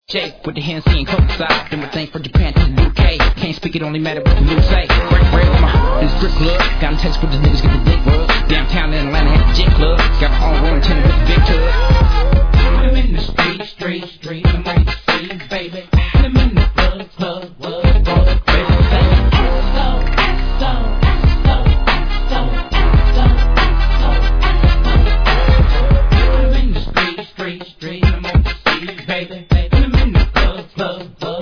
Jake with the Hennessy and coke side. Doing things for Japan to the UK. Can't speak it, only matter what the news say. Break with my heart in the strip club. Got a taste for the niggas get the dick rub. Downtown in Atlanta at the Jet Club. Got my own room tenant with the big tub. I'm in the street. I'm ready to see, baby. I'm in the club, baby. I'm in the street. I'm on the street, baby. I'm in the club.